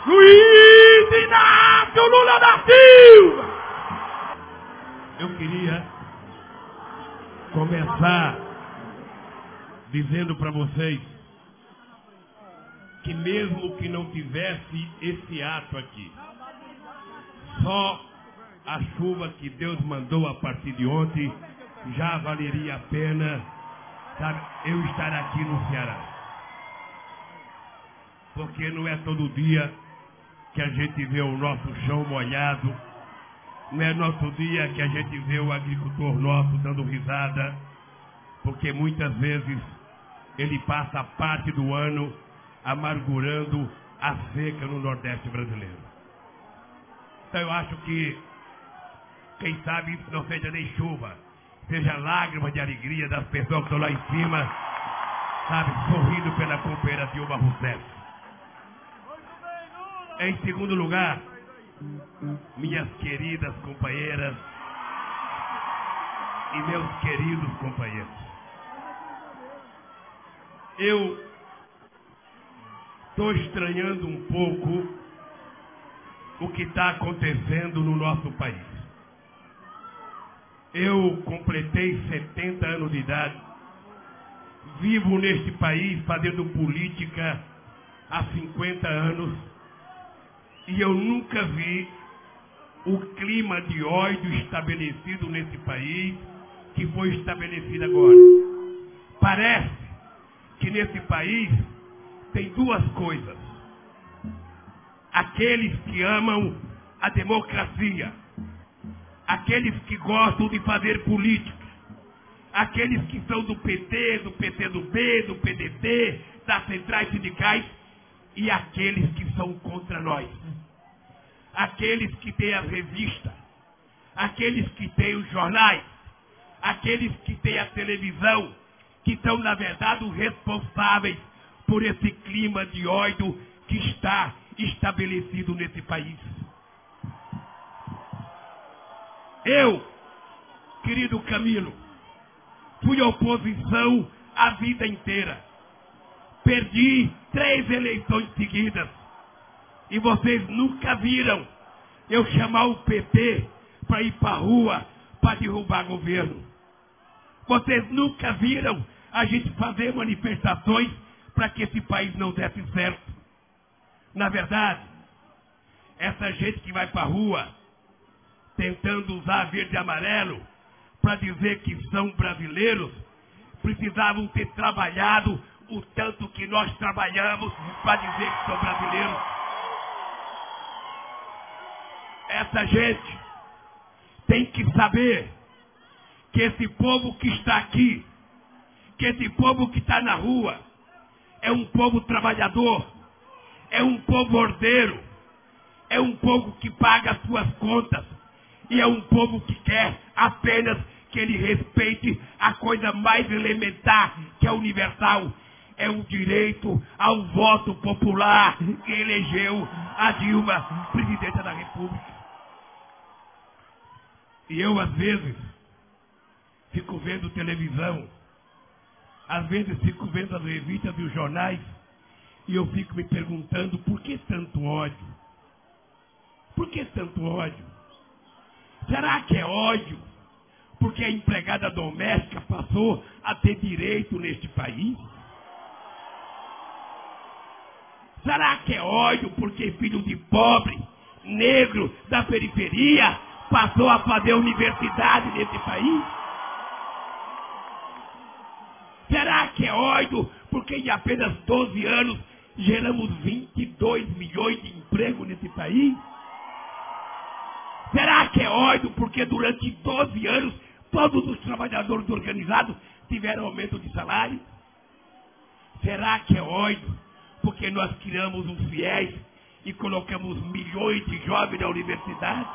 Luiz Inácio Lula da Silva. Eu queria começar dizendo para vocês que mesmo que não tivesse esse ato aqui, só a chuva que Deus mandou a partir de ontem já valeria a pena, sabe, eu estar aqui no Ceará. Porque não é todo dia que a gente vê o nosso chão molhado, não é todo dia que a gente vê o agricultor nosso dando risada, porque muitas vezes ele passa parte do ano amargurando a seca no Nordeste brasileiro. Então eu acho que, quem sabe isso não seja nem chuva, seja lágrima de alegria das pessoas que estão lá em cima, sabe, sorrindo pela companheira Dilma Rousseff. Em segundo lugar, minhas queridas companheiras e meus queridos companheiros, eu estou estranhando um pouco o que está acontecendo no nosso país. Eu completei 70 anos de idade, vivo neste país fazendo política há 50 anos e eu nunca vi o clima de ódio estabelecido nesse país que foi estabelecido agora. Parece que nesse país tem duas coisas: aqueles que amam a democracia, aqueles que gostam de fazer política, aqueles que são do PT, do PCdoB, do PDT, das centrais sindicais, e aqueles que são contra nós. Aqueles que têm as revistas, aqueles que têm os jornais, aqueles que têm a televisão, que são, na verdade, os responsáveis por esse clima de ódio que está estabelecido nesse país. Eu, querido Camilo, fui oposição a vida inteira. Perdi 3 eleições seguidas. E vocês nunca viram eu chamar o PT para ir para a rua para derrubar governo. Vocês nunca viram a gente fazer manifestações para que esse país não desse certo. Na verdade, essa gente que vai para a rua tentando usar verde e amarelo para dizer que são brasileiros, precisavam ter trabalhado o tanto que nós trabalhamos para dizer que são brasileiros. Essa gente tem que saber que esse povo que está aqui, que esse povo que está na rua, é um povo trabalhador, é um povo ordeiro, é um povo que paga as suas contas, e é um povo que quer apenas que ele respeite a coisa mais elementar, que é universal, é o direito ao voto popular que elegeu a Dilma, presidenta da República. E eu, às vezes, fico vendo televisão, às vezes fico vendo as revistas e os jornais, e eu fico me perguntando por que tanto ódio? Por que tanto ódio? Será que é ódio porque a empregada doméstica passou a ter direito neste país? Será que é ódio porque filho de pobre, negro, da periferia, passou a fazer universidade nesse país? Será que é ódio porque em apenas 12 anos geramos 22 milhões de empregos nesse país? Será que é ódio porque durante 12 anos todos os trabalhadores organizados tiveram aumento de salário? Será que é ódio porque nós criamos os fiéis e colocamos milhões de jovens na universidade?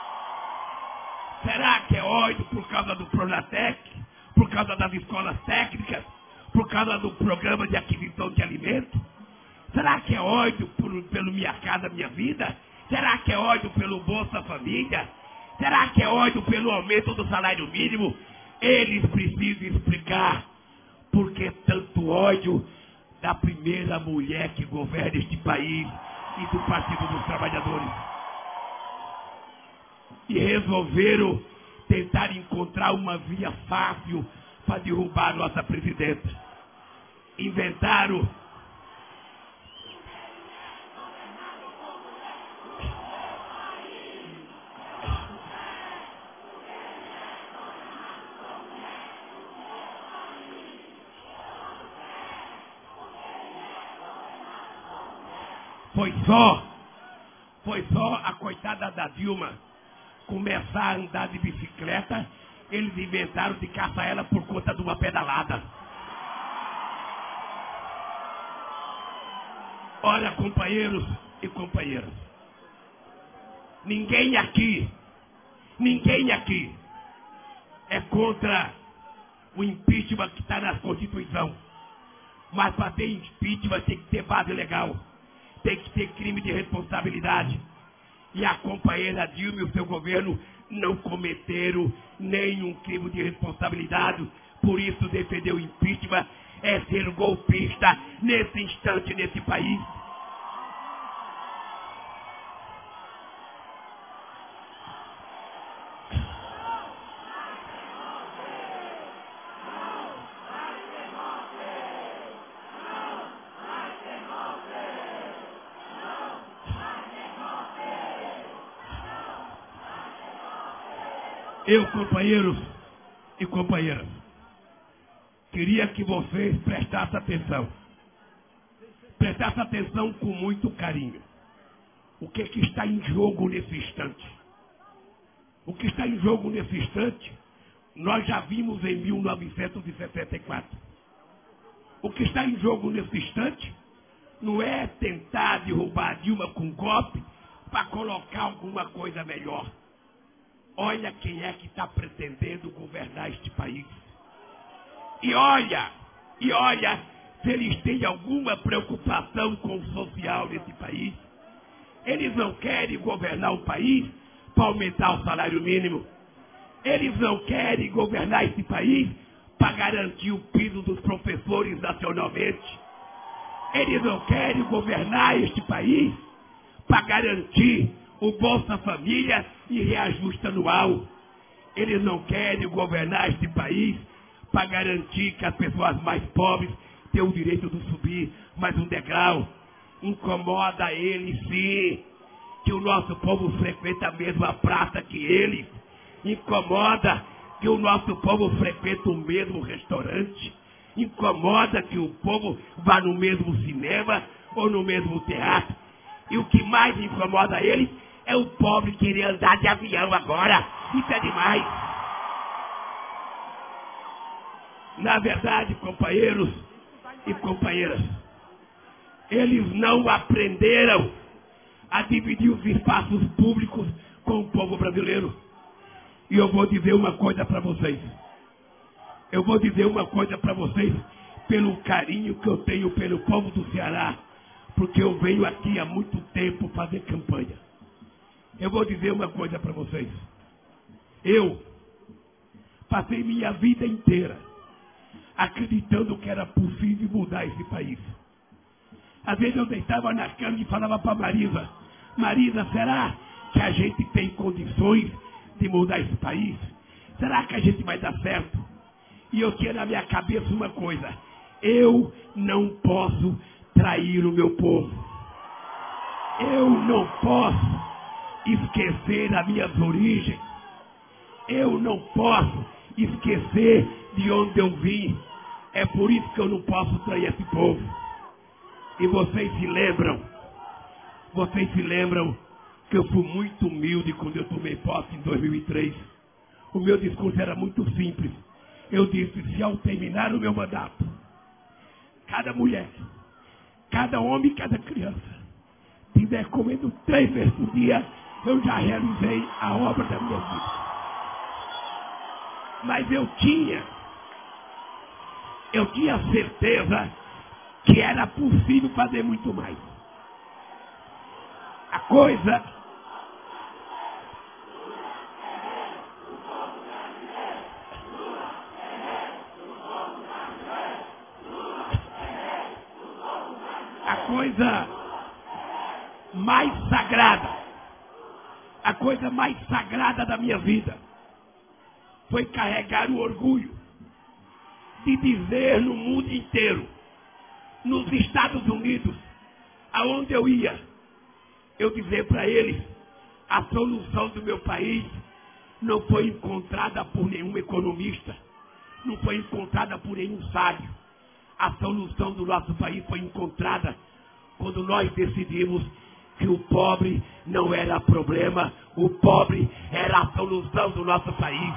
Será que é ódio por causa do Pronatec, por causa das escolas técnicas, por causa do programa de aquisição de alimentos? Será que é ódio pelo Minha Casa Minha Vida? Será que é ódio pelo Bolsa Família? Será que é ódio pelo aumento do salário mínimo? Eles precisam explicar por que tanto ódio da primeira mulher que governa este país e do Partido dos Trabalhadores. E resolveram tentar encontrar uma via fácil para derrubar nossa presidenta. Inventaram Foi só a coitada da Dilma começar a andar de bicicleta, eles inventaram de caçar ela por conta de uma pedalada. Olha, companheiros e companheiras, ninguém aqui é contra o impeachment que está na Constituição. Mas para ter impeachment tem que ter base legal. Tem que ter crime de responsabilidade. E a companheira Dilma e o seu governo não cometeram nenhum crime de responsabilidade. Por isso defender o impeachment é ser golpista nesse instante, nesse país. Eu, companheiros e companheiras, queria que vocês prestassem atenção. Prestassem atenção com muito carinho. O que está em jogo nesse instante? O que está em jogo nesse instante, nós já vimos em 1964. O que está em jogo nesse instante não é tentar derrubar a Dilma com golpe para colocar alguma coisa melhor. Olha quem é que está pretendendo governar este país. E olha se eles têm alguma preocupação com o social nesse país. Eles não querem governar o país para aumentar o salário mínimo. Eles não querem governar esse país para garantir o piso dos professores nacionalmente. Eles não querem governar este país para garantir o Bolsa Família e reajuste anual. Eles não querem governar este país para garantir que as pessoas mais pobres tenham o direito de subir mais um degrau. Incomoda eles, sim, que o nosso povo frequenta a mesma praça que eles. Incomoda que o nosso povo frequenta o mesmo restaurante. Incomoda que o povo vá no mesmo cinema ou no mesmo teatro. E o que mais incomoda eles é o pobre querer andar de avião agora. Isso é demais. Na verdade, companheiros e companheiras, eles não aprenderam a dividir os espaços públicos com o povo brasileiro. E eu vou dizer uma coisa para vocês. Eu vou dizer uma coisa para vocês pelo carinho que eu tenho pelo povo do Ceará, porque eu venho aqui há muito tempo fazer campanha. Eu vou dizer uma coisa para vocês. Eu passei minha vida inteira acreditando que era possível mudar esse país. Às vezes eu deitava na cama e falava para Marisa: Marisa, será que a gente tem condições de mudar esse país? Será que a gente vai dar certo? E eu tinha na minha cabeça uma coisa: eu não posso trair o meu povo. Eu não posso esquecer as minhas origens. Eu não posso esquecer de onde eu vim. É por isso que eu não posso trair esse povo. E vocês se lembram que eu fui muito humilde quando eu tomei posse em 2003. O meu discurso era muito simples. Eu disse: se ao terminar o meu mandato, cada mulher, cada homem, cada criança estiver comendo 3 vezes por dia, eu já realizei a obra da minha vida. Mas eu tinha certeza que era possível fazer muito mais. A coisa mais sagrada, a coisa mais sagrada da minha vida foi carregar o orgulho de dizer no mundo inteiro, nos Estados Unidos, aonde eu ia, eu dizer para eles, a solução do meu país não foi encontrada por nenhum economista, não foi encontrada por nenhum sábio. A solução do nosso país foi encontrada quando nós decidimos que o pobre não era problema, o pobre era a solução do nosso país.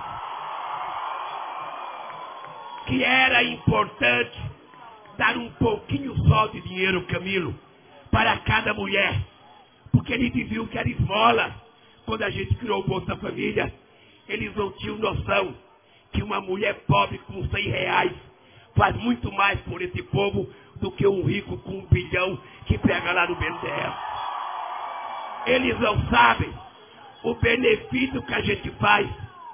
Que era importante dar um pouquinho só de dinheiro, Camilo, para cada mulher, porque eles diziam que era esmola. Quando a gente criou o Bolsa Família, eles não tinham noção que uma mulher pobre com R$100 faz muito mais por esse povo do que um rico com 1 bilhão que pega lá no BNDES. Eles não sabem o benefício que a gente faz.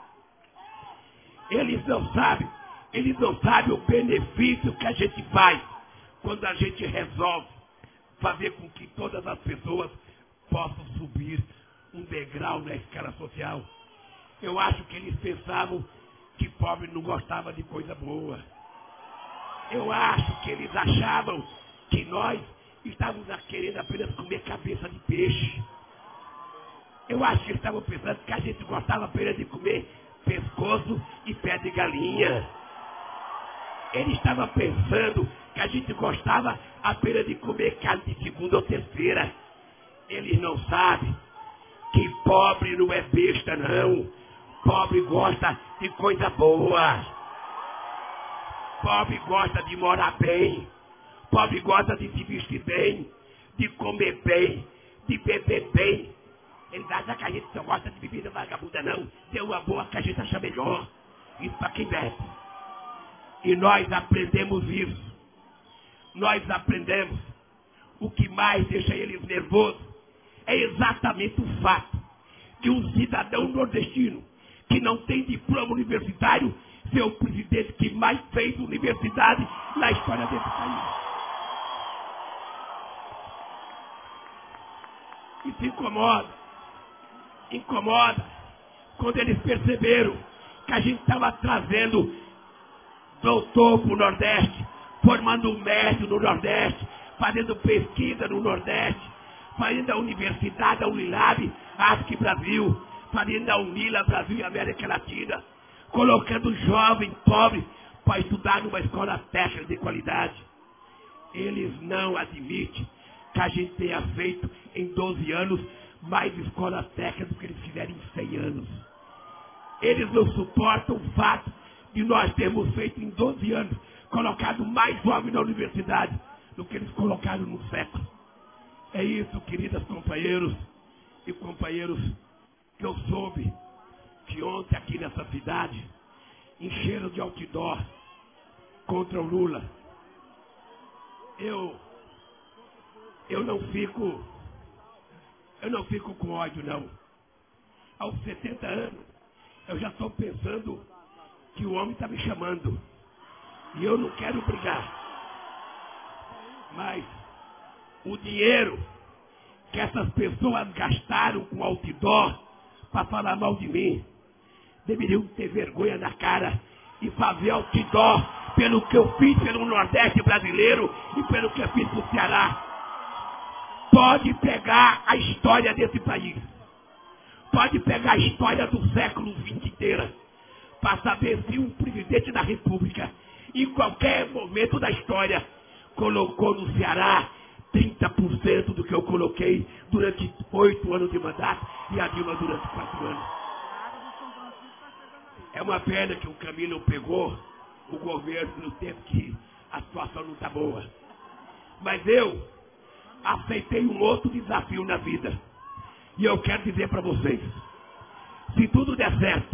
Eles não sabem o benefício que a gente faz quando a gente resolve fazer com que todas as pessoas possam subir um degrau na escala social. Eu acho que eles pensavam que pobre não gostava de coisa boa. Eu acho que eles achavam que nós estávamos querendo apenas comer cabeça de peixe. Eu acho que eles estavam pensando que a gente gostava apenas de comer pescoço e pé de galinha. Ele estava pensando que a gente gostava apenas de comer carne de segunda ou terceira. Eles não sabem que pobre não é besta, não. Pobre gosta de coisa boa. Pobre gosta de morar bem. Pobre gosta de se vestir bem, de comer bem, de beber bem. Eles acham que a gente só gosta de bebida vagabunda, não. Tem uma boa que a gente acha melhor. Isso para quem bebe. E nós aprendemos isso. Nós aprendemos. O que mais deixa eles nervosos é exatamente o fato de um cidadão nordestino que não tem diploma universitário ser o presidente que mais fez universidade na história desse país. Isso incomoda quando eles perceberam que a gente estava trazendo doutor para o Nordeste, formando um médico no Nordeste, fazendo pesquisa no Nordeste, fazendo a Universidade, a Unilab, a ASC Brasil, fazendo a Unila Brasil e América Latina, colocando jovem pobre para estudar numa escola técnica de qualidade. Eles não admitem que a gente tenha feito em 12 anos mais escolas técnicas do que eles fizeram em 100 anos. Eles não suportam o fato de nós termos feito em 12 anos, colocado mais jovens na universidade do que eles colocaram no século. É isso, queridas companheiros e companheiros, que eu soube que ontem aqui nessa cidade encheram de outdoor contra o Lula. Eu não fico com ódio, não. Aos 70 anos, eu já estou pensando que o homem está me chamando. E eu não quero brigar. Mas o dinheiro que essas pessoas gastaram com outdoor para falar mal de mim, deveriam ter vergonha na cara e fazer outdoor pelo que eu fiz pelo Nordeste brasileiro e pelo que eu fiz pro Ceará. Pode pegar a história desse país. Pode pegar a história do século XX inteira para saber se um presidente da República, em qualquer momento da história, colocou no Ceará 30% do que eu coloquei durante 8 anos de mandato e a Dilma durante 4 anos. É uma pena que o Camilo pegou o governo no tempo que a situação não está boa. Mas eu aceitei um outro desafio na vida. E eu quero dizer para vocês, se tudo der certo,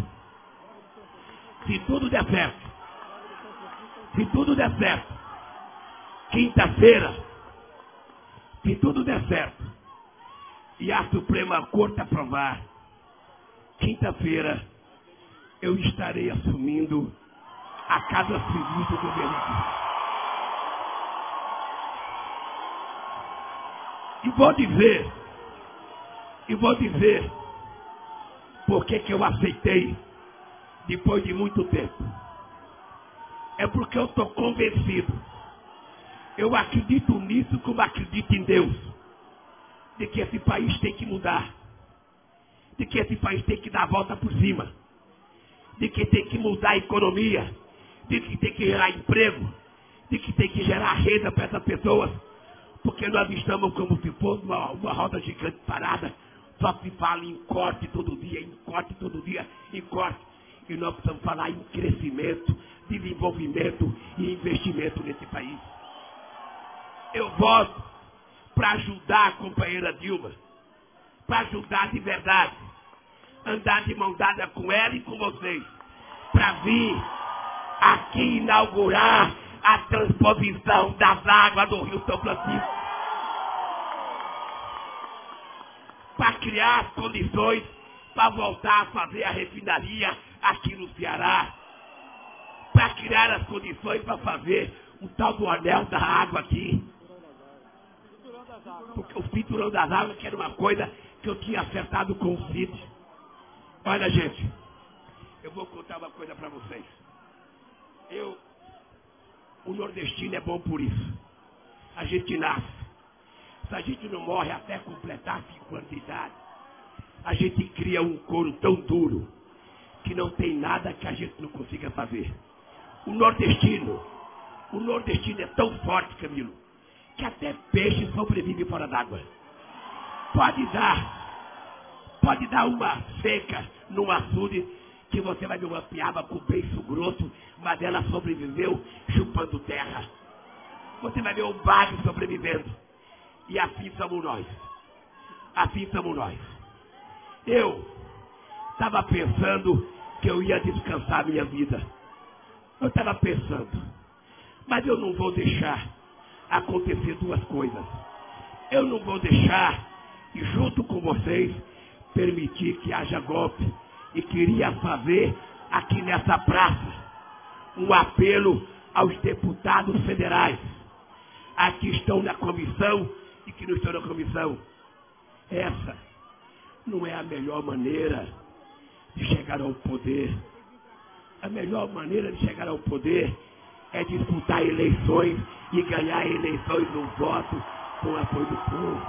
quinta-feira, se tudo der certo, e a Suprema Corte aprovar, quinta-feira, eu estarei assumindo a Casa Civil do governo. E vou dizer E vou dizer por que eu aceitei depois de muito tempo. É porque eu estou convencido. Eu acredito nisso como acredito em Deus. De que esse país tem que mudar. De que esse país tem que dar a volta por cima. De que tem que mudar a economia. De que tem que gerar emprego. De que tem que gerar renda para essas pessoas. Porque nós estamos como se fosse uma roda gigante parada. Só se fala em corte todo dia, em corte todo dia, em corte. E nós precisamos falar em crescimento, desenvolvimento e investimento nesse país. Eu voto para ajudar a companheira Dilma. Para ajudar de verdade. Andar de mão dada com ela e com vocês. Para vir aqui inaugurar a transposição das águas do Rio São Francisco. Para criar as condições para voltar a fazer a refinaria aqui no Ceará. Para criar as condições para fazer o tal do anel da água aqui. Porque o cinturão das águas, que era uma coisa que eu tinha acertado com o Cid. Olha, gente, eu vou contar uma coisa para vocês. O nordestino é bom por isso. A gente nasce. Se a gente não morre até completar 5 anos de idade, a gente cria um couro tão duro que não tem nada que a gente não consiga fazer. O nordestino é tão forte, Camilo, que até peixe sobrevive fora d'água. Pode dar uma seca num açude que você vai ver uma piaba com beiço grosso, mas ela sobreviveu chupando terra. Você vai ver o bagre sobrevivendo. E assim somos nós. Assim somos nós. Eu estava pensando que eu ia descansar minha vida. Eu estava pensando. Mas eu não vou deixar acontecer 2 coisas. Eu não vou deixar, junto com vocês, permitir que haja golpe. E queria fazer aqui nessa praça um apelo aos deputados federais. Aqui estão na comissão e que não estão na comissão. Essa não é a melhor maneira de chegar ao poder. A melhor maneira de chegar ao poder é disputar eleições e ganhar eleições no voto com o apoio do povo.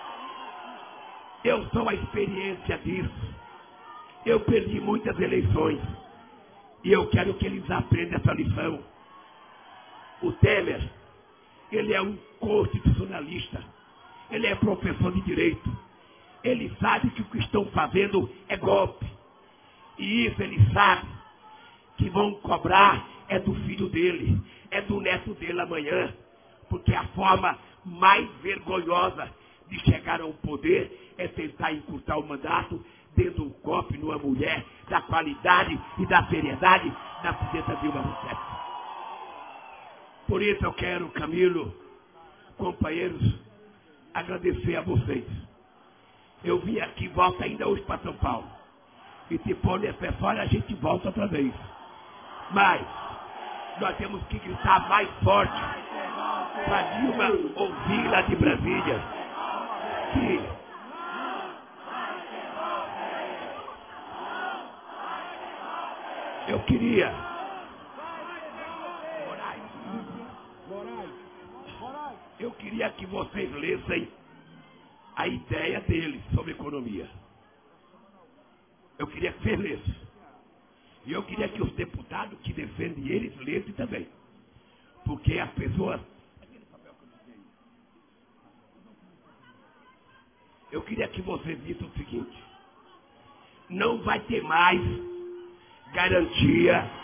Eu sou a experiência disso. Eu perdi muitas eleições e eu quero que eles aprendam essa lição. O Temer, ele é um constitucionalista. Ele é professor de direito. Ele sabe que o que estão fazendo é golpe. E isso ele sabe que vão cobrar é do filho dele, é do neto dele amanhã. Porque a forma mais vergonhosa de chegar ao poder é tentar encurtar o mandato dando um golpe numa mulher da qualidade e da seriedade da presidenta Dilma Rousseff. Por isso eu quero, Camilo, companheiros, agradecer a vocês. Eu vim aqui, volto ainda hoje para São Paulo. E se for necessário, a gente volta outra vez. Mas nós temos que gritar mais forte para Dilma ouvir lá de Brasília que eu queria que vocês lessem a ideia deles sobre economia. Eu queria que vocês lessem. E eu queria que os deputados que defendem eles lessem também. Porque as pessoas... Eu queria que vocês vissem o seguinte. Não vai ter mais garantia.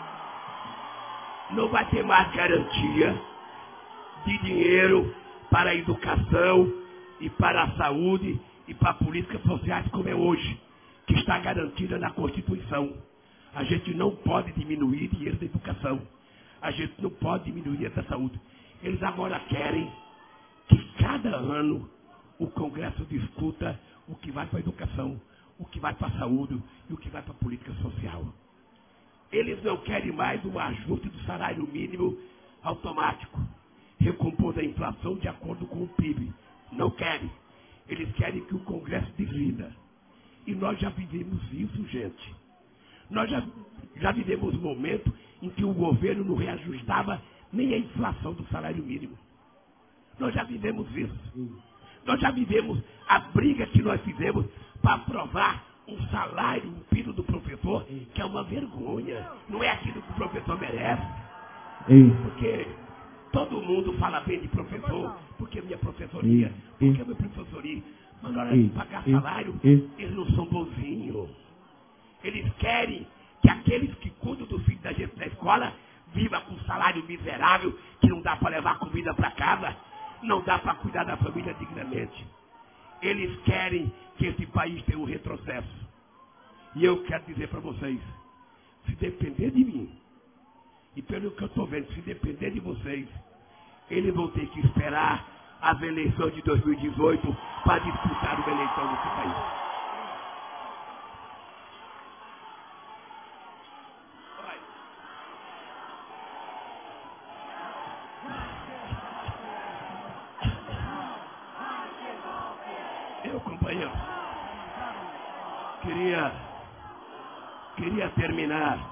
Não vai ter mais garantia de dinheiro para a educação e para a saúde e para políticas sociais como é hoje, que está garantida na Constituição. A gente não pode diminuir dinheiro da educação. A gente não pode diminuir dinheiro da saúde. Eles agora querem que cada ano o Congresso discuta o que vai para a educação, o que vai para a saúde e o que vai para a política social. Eles não querem mais o ajuste do salário mínimo automático, recompondo a inflação de acordo com o PIB. Não querem. Eles querem que o Congresso decida. E nós já vivemos isso, gente. Nós já vivemos um momento em que o governo não reajustava nem a inflação do salário mínimo. Nós já vivemos isso. Nós já vivemos a briga que nós fizemos para aprovar um salário, um filho do professor, que é uma vergonha. Não é aquilo que o professor merece. Porque todo mundo fala bem de professor, porque minha professoria, porque meu professoria. Mas na hora de pagar salário, eles não são bonzinhos. Eles querem que aqueles que cuidam dos filhos da gente na escola vivam com um salário miserável, que não dá para levar comida para casa, não dá para cuidar da família dignamente. Eles querem que esse país tenha um retrocesso. E eu quero dizer para vocês, se depender de mim, e pelo que eu estou vendo, se depender de vocês, eles vão ter que esperar as eleições de 2018 para disputar uma eleição nesse país. Eu, companheiro, queria terminar.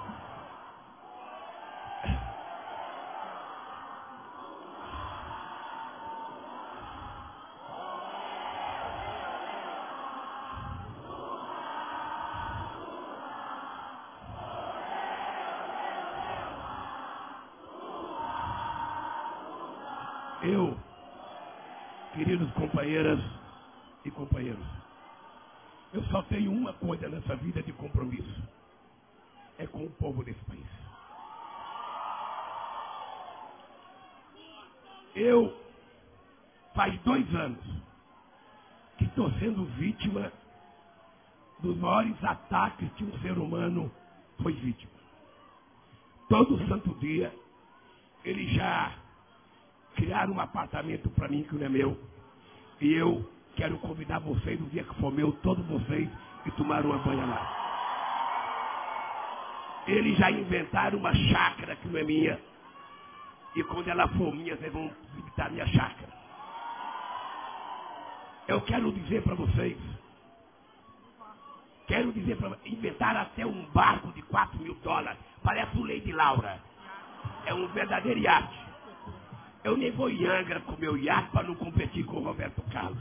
Eu, queridos companheiras e companheiros, eu só tenho uma coisa nessa vida de compromisso. É com o povo desse país. Eu, faz 2 anos, que estou sendo vítima dos maiores ataques que um ser humano foi vítima. Todo santo dia, eles já criaram um apartamento para mim que não é meu. E eu quero convidar vocês, no dia que for meu, todos vocês, e tomar uma banha lá. Eles já inventaram uma chácara que não é minha. E quando ela for minha, vocês vão visitar minha chácara. Eu quero dizer para vocês, inventaram até um barco de $4.000, parece o Lady Laura. É um verdadeiro iate. Eu nem vou em Angra com meu iate para não competir com o Roberto Carlos.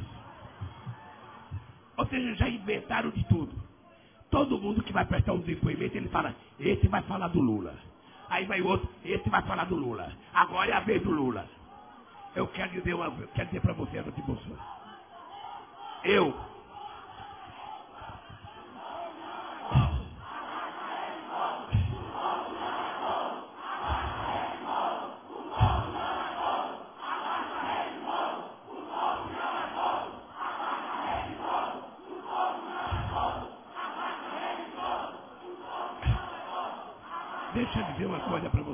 Ou seja, já inventaram de tudo. Todo mundo que vai prestar um depoimento, ele fala, esse vai falar do Lula. Aí vai outro, esse vai falar do Lula. Agora é a vez do Lula. Eu quero dizer para você, Ana de Bolsonaro. Deixa eu dizer uma coisa para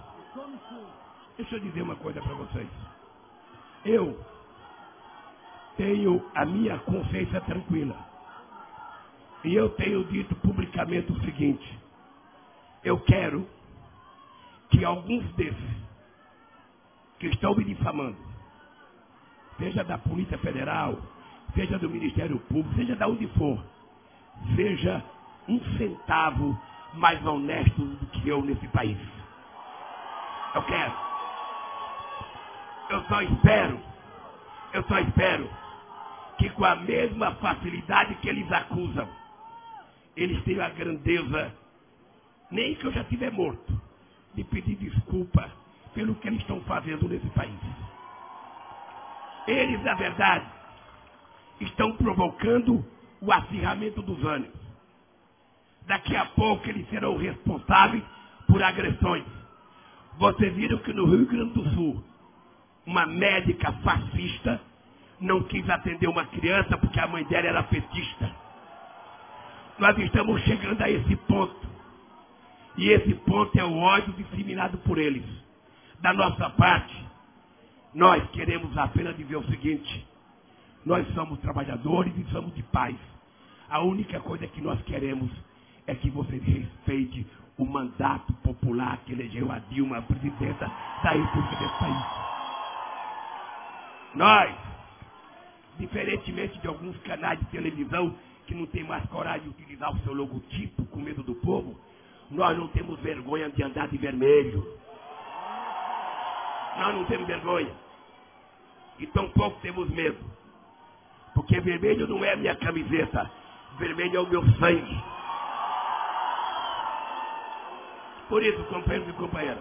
vocês. Eu tenho a minha consciência tranquila. E eu tenho dito publicamente o seguinte. Eu quero que alguns desses que estão me difamando, seja da Polícia Federal, seja do Ministério Público, seja de onde for, seja 1 centavo mais honesto do que eu nesse país. Eu quero. Eu só espero que com a mesma facilidade que eles acusam, eles tenham a grandeza, nem que eu já estiver morto, de pedir desculpa pelo que eles estão fazendo nesse país. Eles, na verdade, estão provocando o acirramento dos ânimos. Daqui a pouco eles serão responsáveis por agressões. Vocês viram que no Rio Grande do Sul, uma médica fascista não quis atender uma criança porque a mãe dela era petista. Nós estamos chegando a esse ponto. E esse ponto é o ódio disseminado por eles. Da nossa parte, nós queremos apenas dizer o seguinte. Nós somos trabalhadores e somos de paz. A única coisa que nós queremos é que vocês respeitem o mandato popular que elegeu a Dilma, a presidenta da República desse país. Nós Diferentemente de alguns canais de televisão que não tem mais coragem de utilizar o seu logotipo com medo do povo, nós não temos vergonha de andar de vermelho. Nós não temos vergonha. E tampouco temos medo. Porque vermelho não é minha camiseta. Vermelho é o meu sangue. Por isso, companheiros e companheiras,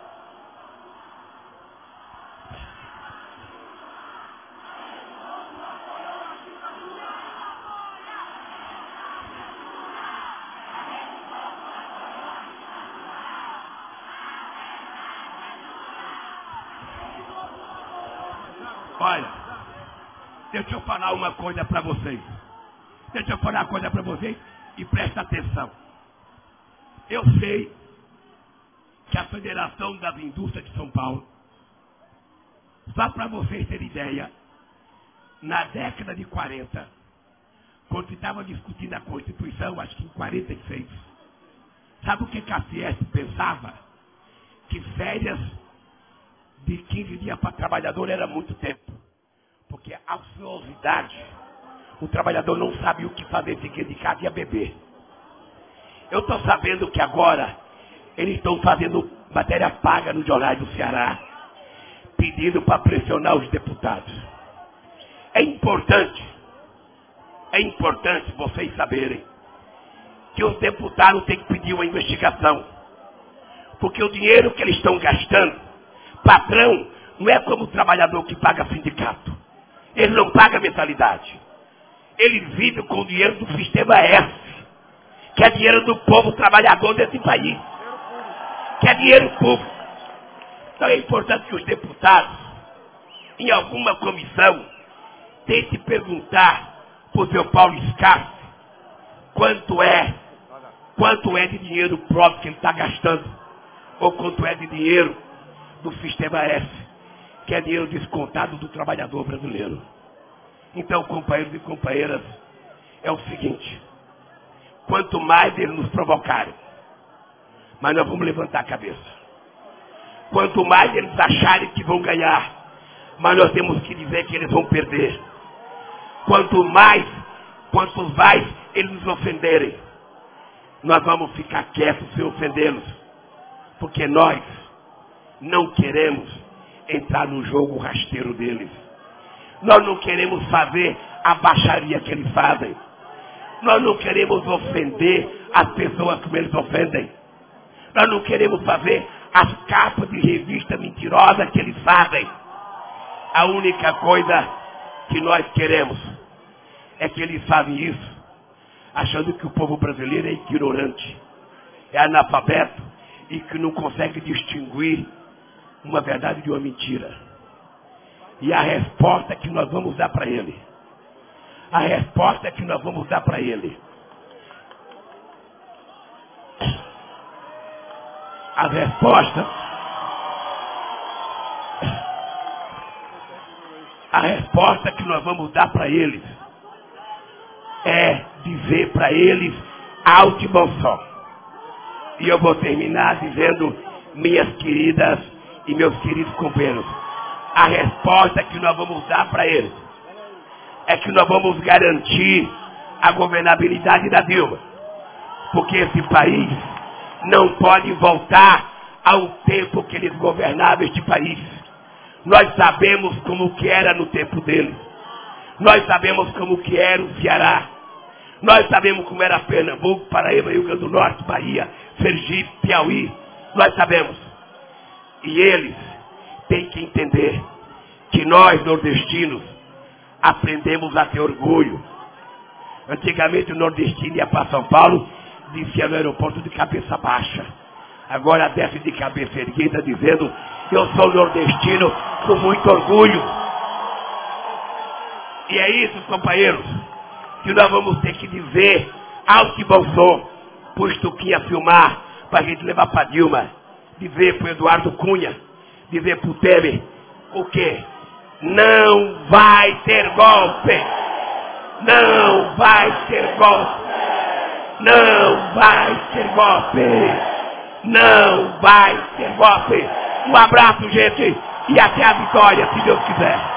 olha, deixa eu falar uma coisa para vocês. Deixa eu falar uma coisa para vocês e presta atenção. Eu sei que a Federação das Indústrias de São Paulo, só para vocês terem ideia, na década de 40, quando se estava discutindo a Constituição, acho que em 46, sabe o que a Fiesp pensava? Que férias de 15 dias para trabalhador era muito tempo. Porque a ociosidade, o trabalhador não sabe o que fazer, fica de casa e a beber. Eu estou sabendo que agora eles estão fazendo matéria paga no Jornal do Ceará, pedindo para pressionar os deputados. É importante vocês saberem que os deputados têm que pedir uma investigação. Porque o dinheiro que eles estão gastando, patrão, não é como o trabalhador que paga sindicato. Ele não paga mensalidade. Ele vive com o dinheiro do sistema S, que é dinheiro do povo trabalhador desse país, que é dinheiro público. Então é importante que os deputados, em alguma comissão, tentem perguntar para o seu Paulo Scarfe quanto é de dinheiro próprio que ele está gastando, ou quanto é de dinheiro do sistema S, que é dinheiro descontado do trabalhador brasileiro. Então, companheiros e companheiras, é o seguinte: quanto mais eles nos provocarem, mas nós vamos levantar a cabeça. Quanto mais eles acharem que vão ganhar, mas nós temos que dizer que eles vão perder. Quantos mais eles nos ofenderem, nós vamos ficar quietos sem ofendê-los, porque nós não queremos entrar no jogo rasteiro deles. Nós não queremos fazer a baixaria que eles fazem. Nós não queremos ofender as pessoas como eles ofendem. Nós não queremos fazer as capas de revista mentirosa que eles fazem. A única coisa que nós queremos é que eles fazem isso achando que o povo brasileiro é ignorante, é analfabeto e que não consegue distinguir uma verdade de uma mentira. E a resposta que nós vamos dar para ele, a resposta que nós vamos dar para ele, a resposta que nós vamos dar para eles é dizer para eles alto e bom som. E eu vou terminar dizendo, minhas queridas e meus queridos companheiros, a resposta que nós vamos dar para eles é que nós vamos garantir a governabilidade da Dilma. Porque esse país não pode voltar ao tempo que eles governavam este país. Nós sabemos como que era no tempo deles. Nós sabemos como que era o Ceará. Nós sabemos como era Pernambuco, Paraíba, Rio Grande do Norte, Bahia, Sergipe, Piauí. Nós sabemos. E eles têm que entender que nós, nordestinos, aprendemos a ter orgulho. Antigamente o nordestino ia para São Paulo, descia no aeroporto de cabeça baixa. Agora desce de cabeça erguida dizendo, eu sou nordestino com muito orgulho. E é isso, companheiros, que nós vamos ter que dizer alto e bom som, para o Estuquinha filmar, para a gente levar para Dilma, dizer para o Eduardo Cunha, dizer para o Temer, o quê? Não vai ter golpe! Não vai ter golpe! Não vai ter golpe! Não vai ter golpe! Um abraço, gente, e até a vitória, se Deus quiser.